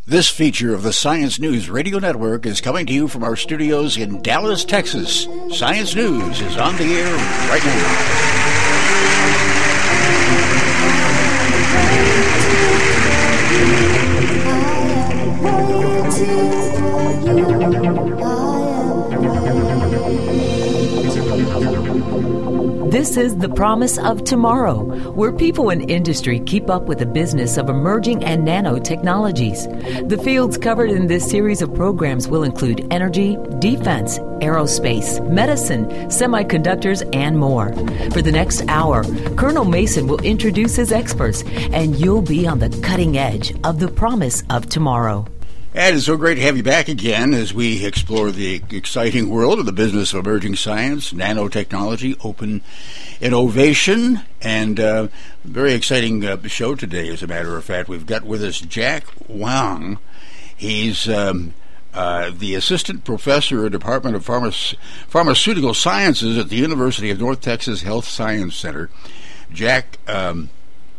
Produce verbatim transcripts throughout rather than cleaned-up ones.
This feature of the Science News Radio Network is coming to you from our studios in Dallas, Texas. Science News is on the air right This is The Promise of Tomorrow, where people in industry keep up with the business of emerging and nanotechnologies. The fields covered in this series of programs will include energy, defense, aerospace, medicine, semiconductors, and more. For the next hour, Colonel Mason will introduce his experts, and you'll be on the cutting edge of the promise of tomorrow. And it's so great to have you back again as we explore the exciting world of the business of emerging science, nanotechnology, open innovation, and uh, very exciting uh, show today, as a matter of fact. We've got with us Jack Wang. He's um, uh, the Assistant Professor in the Department of Pharma- Pharmaceutical Sciences at the University of North Texas Health Science Center. Jack um,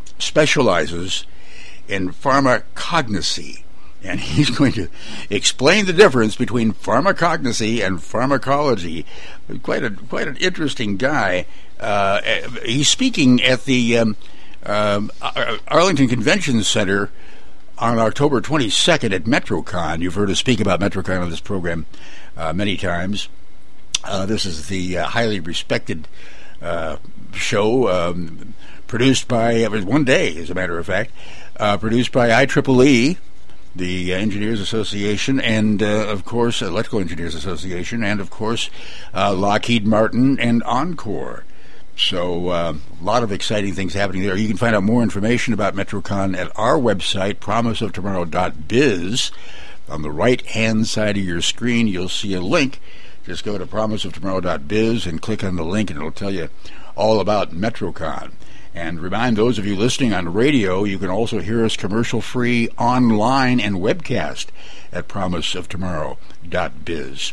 specializes in pharmacognosy. And he's going to explain the difference between pharmacognosy and pharmacology. Quite a quite an interesting guy. Uh, he's speaking at the um, um, Arlington Convention Center on October twenty-second at MetroCon. You've heard us speak about MetroCon on this program uh, many times. Uh, this is the uh, highly respected uh, show um, produced by, it was one day, as a matter of fact, uh, produced by I triple E, the uh, Engineers Association, and, uh, of course, Electrical Engineers Association, and, of course, uh, Lockheed Martin and Encore. So uh, a lot of exciting things happening there. You can find out more information about MetroCon at our website, promise of tomorrow dot biz. On the right-hand side of your screen, you'll see a link. Just go to promise of tomorrow dot biz and click on the link, and it'll tell you all about MetroCon. And remind those of you listening on radio, you can also hear us commercial-free online and webcast at promise of tomorrow dot biz.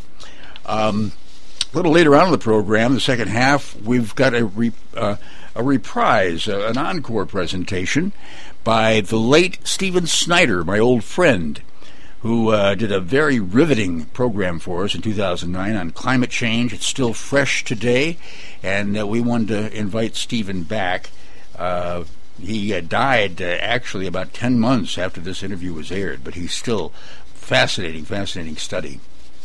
Um, a little later on in the program, the second half, we've got a, re, uh, a reprise, uh, an encore presentation by the late Stephen Snyder, my old friend, who uh, did a very riveting program for us in two thousand nine on climate change. It's still fresh today, and uh, we wanted to invite Stephen back. Uh, he uh, died uh, actually about ten months after this interview was aired, but he's still fascinating, fascinating study.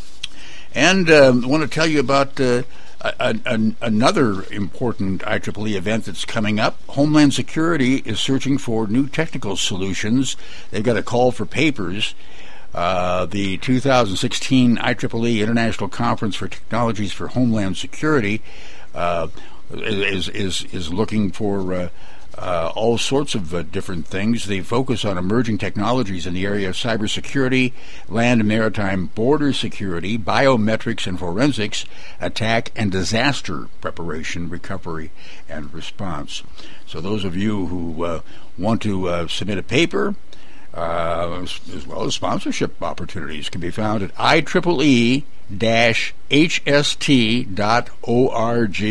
And um, I want to tell you about uh, a, a, another important I triple E event that's coming up. Homeland Security is searching for new technical solutions. They've got a call for papers. Uh, the two thousand sixteen I triple E International Conference for Technologies for Homeland Security uh, is is is looking for uh, uh, all sorts of uh, different things. They focus on emerging technologies in the area of cybersecurity, land and maritime border security, biometrics and forensics, attack and disaster preparation, recovery, and response. So those of you who uh, want to uh, submit a paper, uh, as well as sponsorship opportunities, can be found at I triple E dash H S T dot org.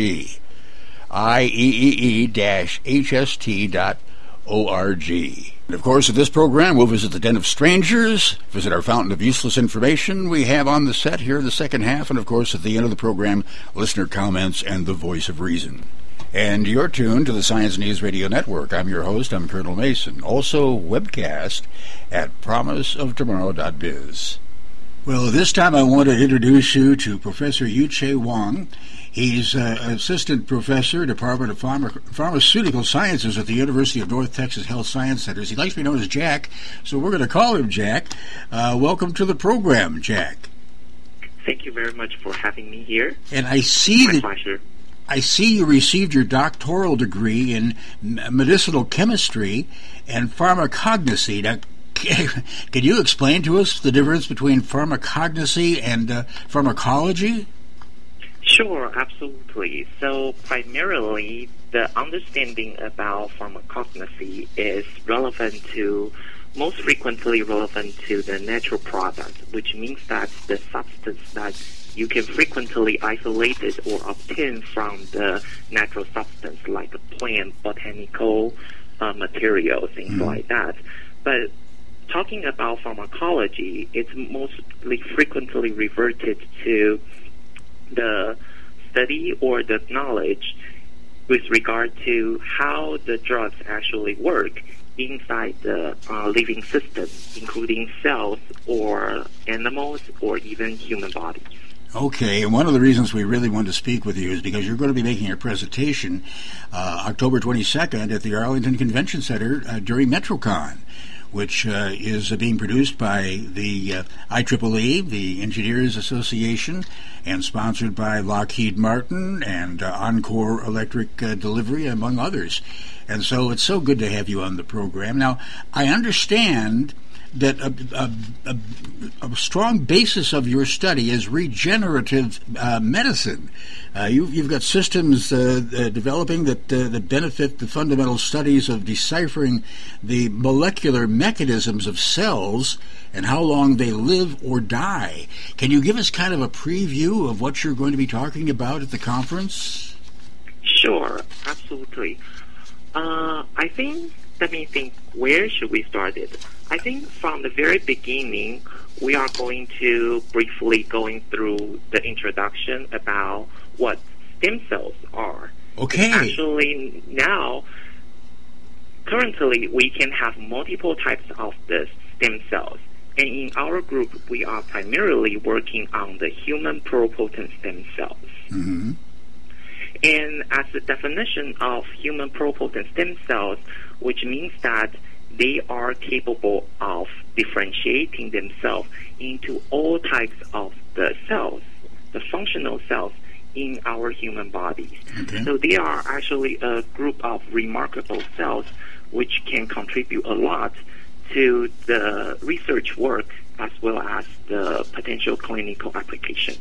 I E E E dash H S T dot org. And of course, at this program, we'll visit the Den of Strangers, visit our fountain of useless information we have on the set here in the second half, and of course, at the end of the program, listener comments and the voice of reason. And you're tuned to the Science News Radio Network. I'm your host, I'm Colonel Mason. Also webcast at promise of tomorrow dot biz. Well, this time I want to introduce you to Professor Yu-Che Wang. He's uh, Assistant Professor, Department of Pharma- Pharmaceutical Sciences at the University of North Texas Health Science Centers. He likes to be known as Jack, so we're going to call him Jack. Uh, welcome to the program, Jack. Thank you very much for having me here. And I see My that pleasure. I see you received your doctoral degree in medicinal chemistry and pharmacognosy. Now, can you explain to us the difference between pharmacognosy and uh, pharmacology? Sure, absolutely. So primarily, the understanding about pharmacognosy is relevant to, most frequently relevant to the natural product, which means that the substance that you can frequently isolate it or obtain from the natural substance, like plant, botanical uh, material, things mm-hmm. like that. But talking about pharmacology, it's mostly frequently reverted to the study or the knowledge with regard to how the drugs actually work inside the uh, living system, including cells or animals or even human bodies. Okay, and one of the reasons we really wanted to speak with you is because you're going to be making your presentation uh, October twenty-second at the Arlington Convention Center uh, during MetroCon, which uh, is uh, being produced by the uh, I triple E, the Engineers Association, and sponsored by Lockheed Martin and uh, Encore Electric uh, Delivery, among others. And so it's so good to have you on the program. Now, I understand that a, a, a, a strong basis of your study is regenerative uh, medicine. Uh, you, you've got systems uh, uh, developing that, uh, that benefit the fundamental studies of deciphering the molecular mechanisms of cells and how long they live or die. Can you give us kind of a preview of what you're going to be talking about at the conference? Sure, absolutely. Uh, I think, let me think, where should we start it? I think from the very beginning, we are going to briefly going through the introduction about what stem cells are. Okay. Actually, now, currently, we can have multiple types of the stem cells. And in our group, we are primarily working on the human pluripotent stem cells. Mm-hmm. And as the definition of human pluripotent stem cells, which means that they are capable of differentiating themselves into all types of the cells, the functional cells in our human bodies. Okay. So they are actually a group of remarkable cells which can contribute a lot to the research work as well as the potential clinical applications.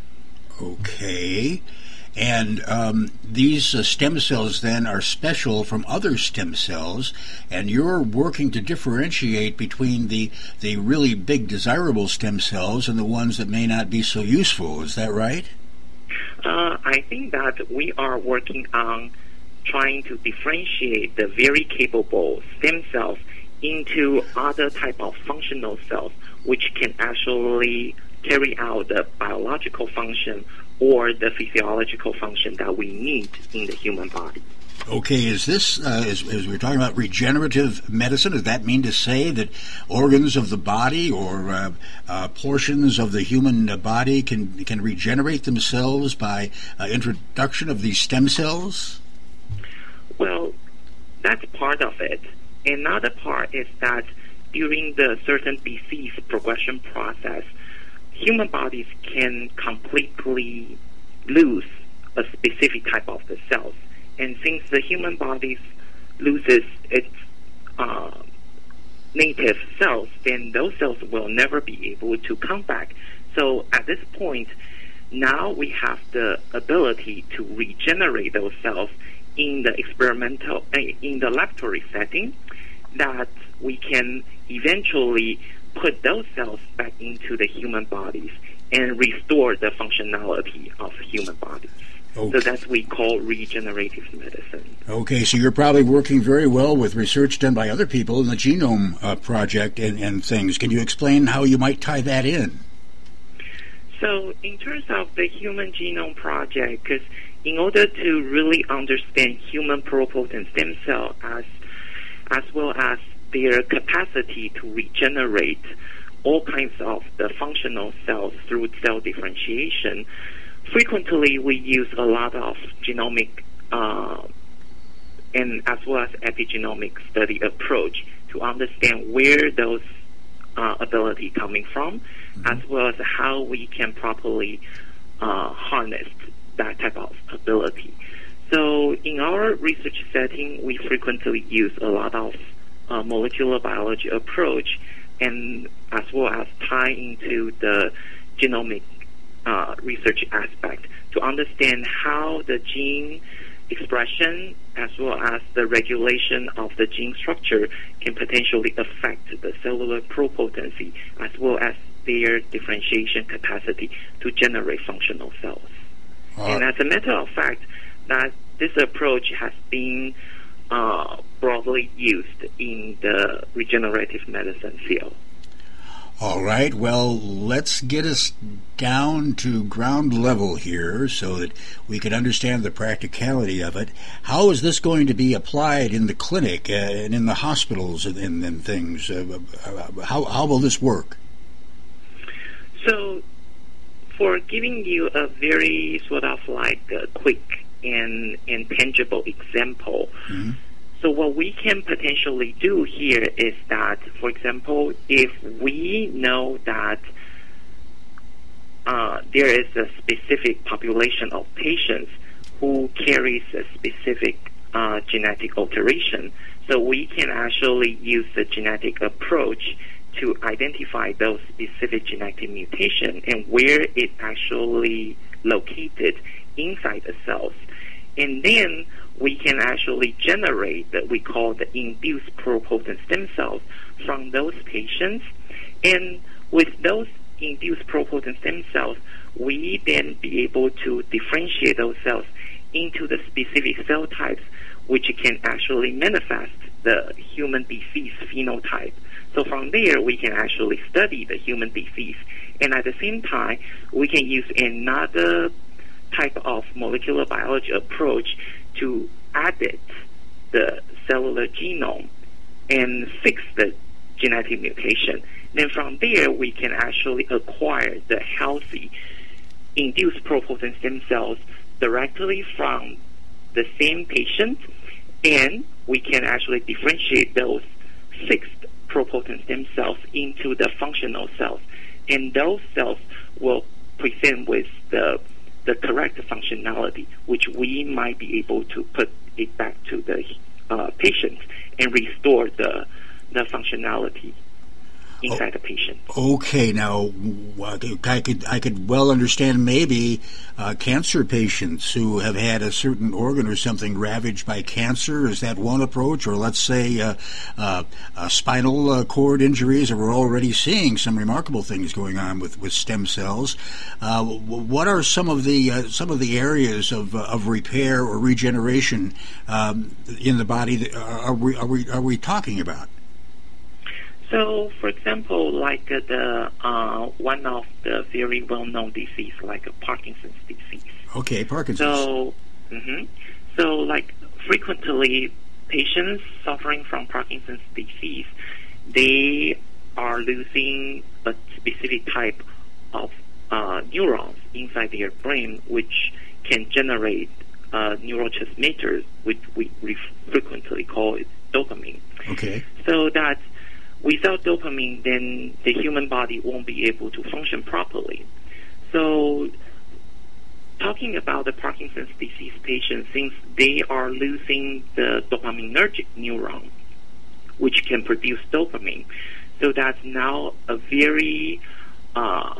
Okay. And um, these uh, stem cells then are special from other stem cells, and you're working to differentiate between the, the really big desirable stem cells and the ones that may not be so useful. Is that right? Uh, I think that we are working on trying to differentiate the very capable stem cells into other type of functional cells, which can actually carry out the biological function or the physiological function that we need in the human body. Okay, is this, uh, as, as we're talking about regenerative medicine, does that mean to say that organs of the body or uh, uh, portions of the human body can can regenerate themselves by uh, introduction of these stem cells? Well, that's part of it. Another part is that during the certain disease progression process, human bodies can completely lose a specific type of the cells. And since the human body loses its uh, native cells, then those cells will never be able to come back. So at this point, now we have the ability to regenerate those cells in the experimental, uh, in the laboratory setting, that we can eventually put those cells back into the human bodies and restore the functionality of human bodies. Okay. So that's what we call regenerative medicine. Okay, so you're probably working very well with research done by other people in the Genome uh, Project and, and things. Can you explain how you might tie that in? So in terms of the Human Genome Project, because in order to really understand human pluripotent stem cell as as well as their capacity to regenerate all kinds of the functional cells through cell differentiation, frequently we use a lot of genomic uh, and as well as epigenomic study approach to understand where those uh, ability coming from, mm-hmm. as well as how we can properly uh, harness that type of ability. So in our research setting, we frequently use a lot of uh, molecular biology approach, and as well as tie into the genomic uh, research aspect to understand how the gene expression as well as the regulation of the gene structure can potentially affect the cellular pluripotency as well as their differentiation capacity to generate functional cells. Uh, and as a matter of fact, that this approach has been uh, broadly used in the regenerative medicine field. All right, well, let's get us down to ground level here so that we can understand the practicality of it. How is this going to be applied in the clinic uh, and in the hospitals and, and, and things? Uh, how, how will this work? So, for giving you a very sort of like a quick and, and tangible example, mm-hmm. So what we can potentially do here is that, for example, if we know that uh, there is a specific population of patients who carries a specific uh, genetic alteration, so we can actually use the genetic approach to identify those specific genetic mutation and where it actually located inside the cells. And then we can actually generate that we call the induced pluripotent stem cells from those patients. And with those induced pluripotent stem cells, we then be able to differentiate those cells into the specific cell types which can actually manifest the human disease phenotype. So from there, we can actually study the human disease. And at the same time, we can use another type of molecular biology approach to edit the cellular genome and fix the genetic mutation. Then from there, we can actually acquire the healthy induced pluripotent stem cells directly from the same patient, and we can actually differentiate those fixed pluripotent stem cells into the functional cells. And those cells will present with the the correct functionality, which we might be able to put it back to the uh, patient and restore the the functionality inside oh, the patient. Okay, now I could I could well understand maybe uh, cancer patients who have had a certain organ or something ravaged by cancer. Is that one approach? Or let's say uh, uh, uh, spinal uh, cord injuries, or we're already seeing some remarkable things going on with, with stem cells. Uh, what are some of the uh, some of the areas of uh, of repair or regeneration um, in the body that are we are we are we talking about? So, for example, like uh, the uh, one of the very well-known disease, like uh, Parkinson's disease. Okay, Parkinson's. So, mm-hmm. so like frequently, patients suffering from Parkinson's disease, they are losing a specific type of uh, neurons inside their brain, which can generate uh, neurotransmitters, which we, we frequently call it dopamine. Okay. So that without dopamine, then the human body won't be able to function properly. So, talking about the Parkinson's disease patients, since they are losing the dopaminergic neuron, which can produce dopamine, so that's now a very uh,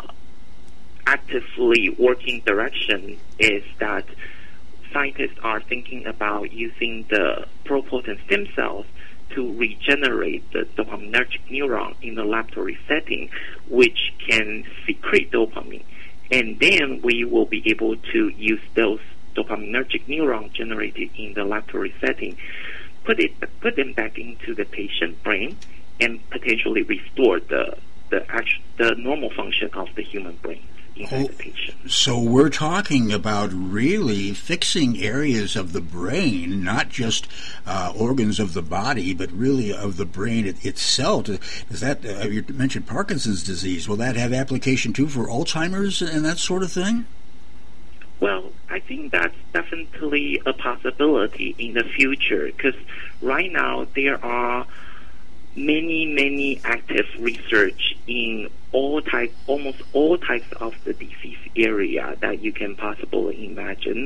actively working direction is that scientists are thinking about using the pluripotent stem cells to regenerate the dopaminergic neuron in the laboratory setting, which can secrete dopamine. And then we will be able to use those dopaminergic neurons generated in the laboratory setting, put it, put them back into the patient brain, and potentially restore the the actual, the normal function of the human brain. Oh, so we're talking about really fixing areas of the brain, not just uh, organs of the body, but really of the brain it, itself. Does that, uh, you mentioned Parkinson's disease, will that have application too for Alzheimer's and that sort of thing? Well, I think that's definitely a possibility in the future, because right now there are many, many active research in all types, almost all types of the disease area that you can possibly imagine,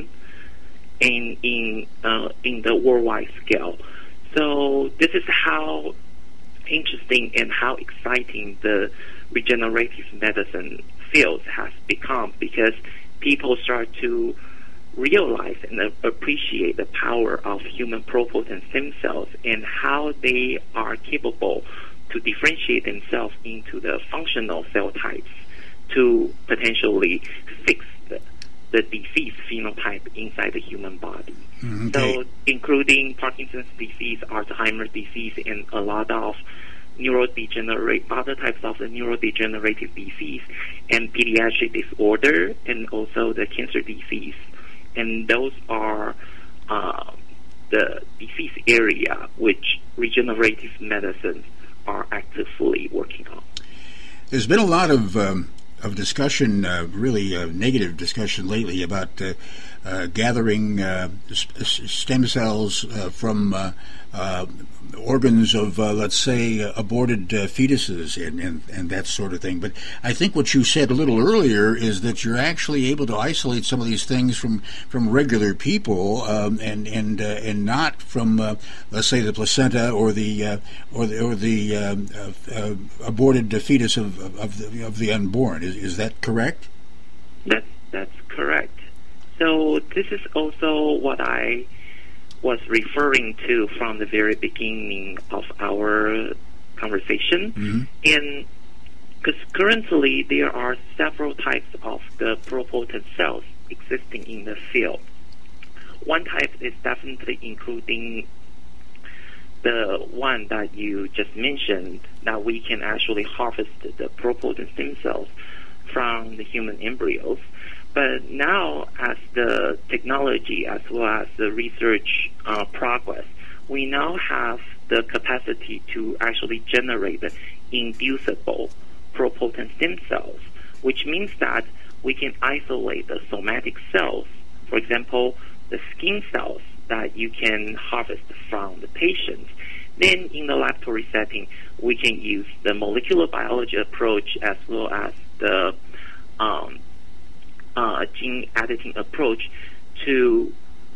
in in uh, in the worldwide scale. So this is how interesting and how exciting the regenerative medicine field has become, because people start to realize and appreciate the power of human pluripotent stem cells and how they are capable to differentiate themselves into the functional cell types to potentially fix the, the disease phenotype inside the human body. Okay. So including Parkinson's disease, Alzheimer's disease, and a lot of neurodegenerate, other types of the neurodegenerative disease, and pediatric disorder, and also the cancer disease. And those are uh, the disease area which regenerative medicine are actively working on. There's been a lot of um, of discussion, uh, really uh, negative discussion lately about uh, uh, gathering uh, stem cells uh, from uh, uh, organs of, uh, let's say, uh, aborted uh, fetuses and, and, and that sort of thing. But I think what you said a little earlier is that you're actually able to isolate some of these things from, from regular people um, and and uh, and not from, uh, let's say, the placenta or the uh, or the or the um, uh, uh, aborted fetus of of the, of the unborn. Is is that correct? That's that's correct. So this is also what I was referring to from the very beginning of our conversation. Mm-hmm. And because currently there are several types of the pluripotent cells existing in the field. One type is definitely including the one that you just mentioned, that we can actually harvest the pluripotent stem cells from the human embryos. But now, as the technology as well as the research uh, progress, we now have the capacity to actually generate the inducible pluripotent stem cells, which means that we can isolate the somatic cells, for example, the skin cells that you can harvest from the patient. Then in the laboratory setting, we can use the molecular biology approach as well as the um, uh, gene editing approach to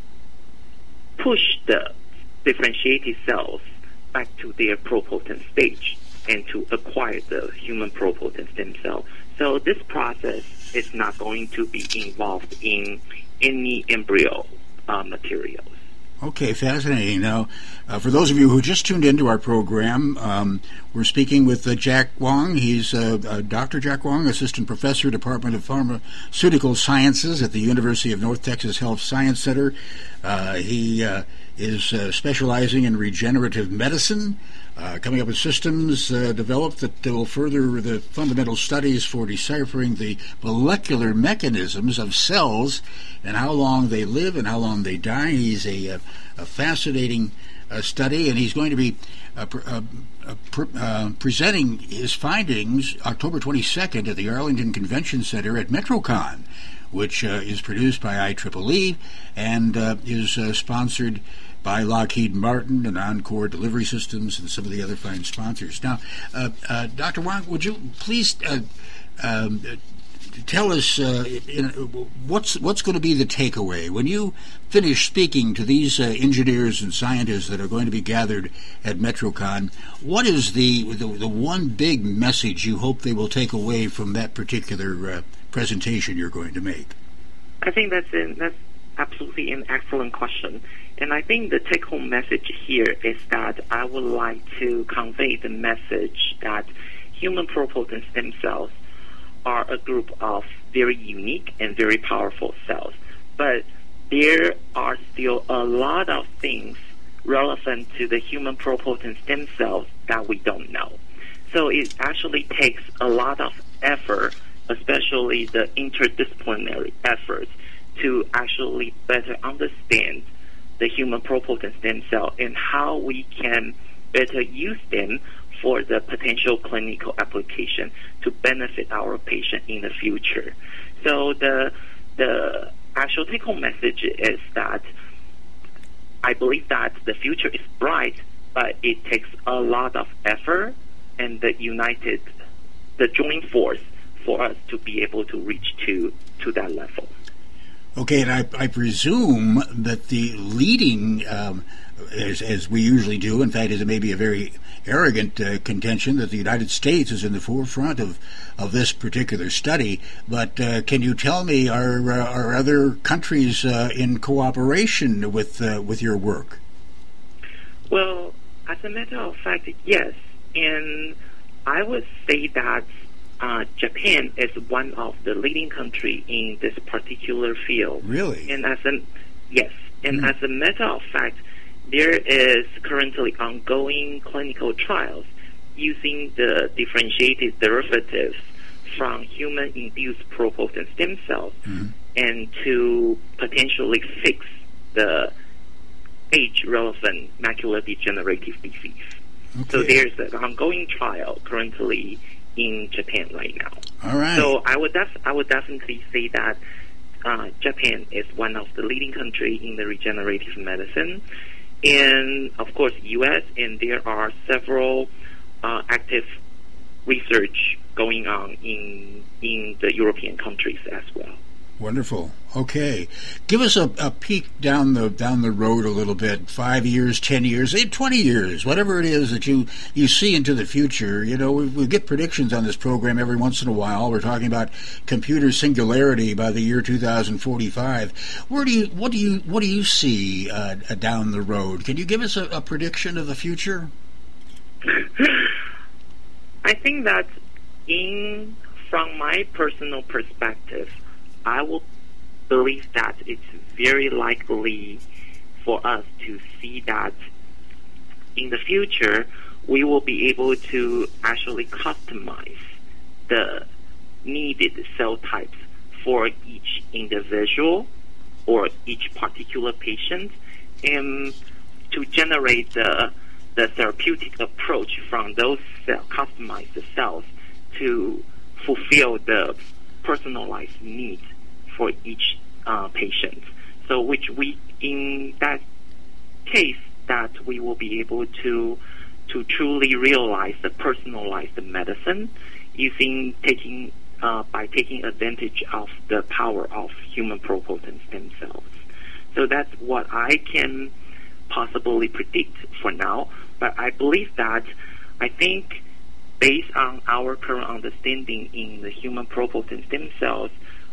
push the differentiated cells back to their pluripotent stage and to acquire the human pluripotent stem cell. So this process is not going to be involved in any embryo uh, materials. Okay, fascinating. Now, uh, for those of you who just tuned into our program, um, we're speaking with uh, Jack Wong. He's uh, uh, Doctor Jack Wong, Assistant Professor, Department of Pharmaceutical Sciences at the University of North Texas Health Science Center. Uh, he uh, is uh, specializing in regenerative medicine, uh, coming up with systems uh, developed that will further the fundamental studies for deciphering the molecular mechanisms of cells and how long they live and how long they die. He's a, a, a fascinating uh, study, and he's going to be uh, pr- uh, uh, pr- uh, presenting his findings October twenty-second at the Arlington Convention Center at MetroCon, which uh, is produced by I triple E and uh, is uh, sponsored by Lockheed Martin and Encore Delivery Systems and some of the other fine sponsors. Now, uh, uh, Doctor Wong, would you please uh, um, tell us uh, in, what's what's going to be the takeaway when you finish speaking to these uh, engineers and scientists that are going to be gathered at MetroCon? What is the, the the one big message you hope they will take away from that particular uh, presentation you're going to make? I think that's an, that's absolutely an excellent question. And I think the take-home message here is that I would like to convey the message that human pluripotent stem cells are a group of very unique and very powerful cells. But there are still a lot of things relevant to the human pluripotent stem cells that we don't know. So it actually takes a lot of effort, especially the interdisciplinary efforts, to actually better understand the human pluripotent stem cell and how we can better use them for the potential clinical application to benefit our patient in the future. So the the actual take-home message is that I believe that the future is bright, but it takes a lot of effort and the united, the joint force for us to be able to reach to, to that level. Okay, and I, I presume that the leading, um, as, as we usually do, in fact, it may be a very arrogant uh, contention that the United States is in the forefront of, of this particular study. But uh, can you tell me, are uh, are other countries uh, in cooperation with uh, with your work? Well, as a matter of fact, yes. And I would say that uh, Japan is one of the leading country in this particular field. Really? And as a yes, and Mm. as a matter of fact, there is currently ongoing clinical trials using the differentiated derivatives from human-induced pluripotent stem cells Mm. and to potentially fix the age-relevant macular degenerative disease. Okay. So there's an ongoing trial currently in Japan right now. All right. So I would def- I would definitely say that uh, Japan is one of the leading country in the regenerative medicine, and of course U S and there are several uh, active research going on in in the European countries as well. Wonderful. Okay, give us a, a peek down the down the road a little bit. Five years, ten years, eight, twenty years, whatever it is that you, you see into the future. You know, we, we get predictions on this program every once in a while. We're talking about computer singularity by the year two thousand forty-five. Where do you what do you what do you see uh, down the road? Can you give us a, a prediction of the future? I think that in from my personal perspective, I will believe that it's very likely for us to see that in the future we will be able to actually customize the needed cell types for each individual or each particular patient, and to generate the the therapeutic approach from those cell, customized cells to fulfill the personalized needs for each uh, patient. So which we, in that case, that we will be able to to truly realize the personalized medicine using taking uh, by taking advantage of the power of human pluripotent stem cells. So that's what I can possibly predict for now. But I believe that I think based on our current understanding in the human pluripotent stem cells,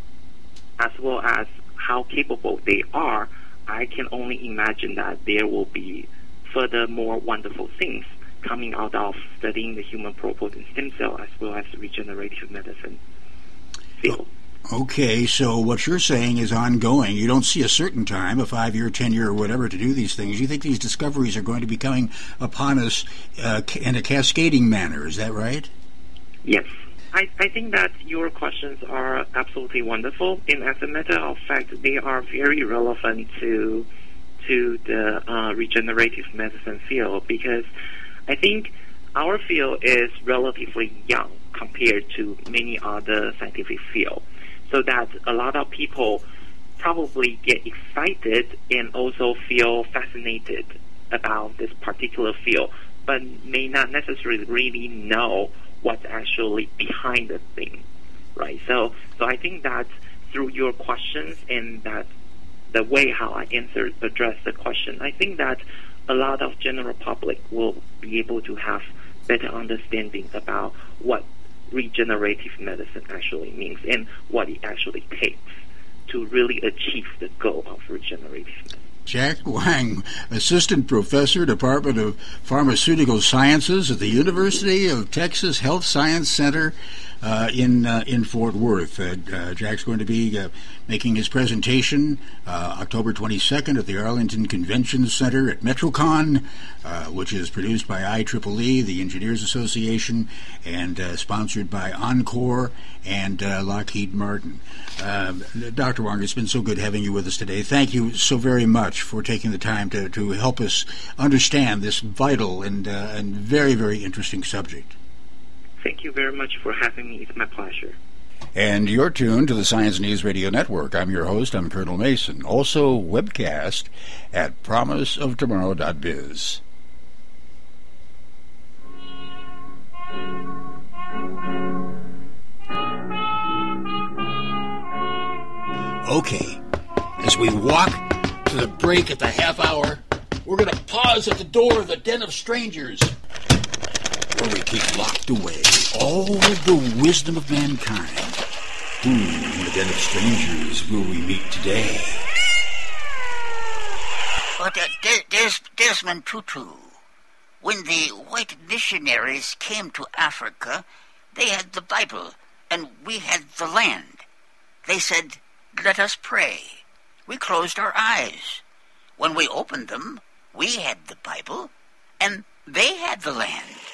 as well as how capable they are, I can only imagine that there will be further more wonderful things coming out of studying the human pluripotent stem cell as well as regenerative medicine field. Okay, so what you're saying is ongoing. You don't see a certain time, a five-year, ten-year, or whatever, to do these things. You think these discoveries are going to be coming upon us uh, in a cascading manner. Is that right? Yes. I, I think that your questions are absolutely wonderful, and as a matter of fact, they are very relevant to to the uh, regenerative medicine field, because I think our field is relatively young compared to many other scientific fields, so that a lot of people probably get excited and also feel fascinated about this particular field, but may not necessarily really know what's actually behind the thing, right? So, so I think that through your questions and that the way how I answer address the question, I think that a lot of general public will be able to have better understanding about what regenerative medicine actually means and what it actually takes to really achieve the goal of regenerative medicine. Jack Wang, Assistant Professor, Department of Pharmaceutical Sciences at the University of Texas Health Science Center uh, in uh, in Fort Worth. Uh, uh, Jack's going to be uh, making his presentation uh, October twenty-second at the Arlington Convention Center at MetroCon, uh, which is produced by I triple E, the Engineers Association, and uh, sponsored by Encore and uh, Lockheed Martin. Uh, Doctor Wang, it's been so good having you with us today. Thank you so very much for taking the time to, to help us understand this vital and uh, and very, very interesting subject. Thank you very much for having me. It's my pleasure. And you're tuned to the Science News Radio Network. I'm your host, I'm Colonel Mason. Also webcast at promise of tomorrow dot biz. Okay, as we walk to the break at the half hour, we're going to pause at the door of the Den of Strangers, where we keep locked away all the wisdom of mankind. Who in the Den of Strangers will we meet today? But uh, Des- Des- Desmond Tutu, when the white missionaries came to Africa, they had the Bible and we had the land. They said, "Let us pray." We closed our eyes. When we opened them, we had the Bible, and they had the land.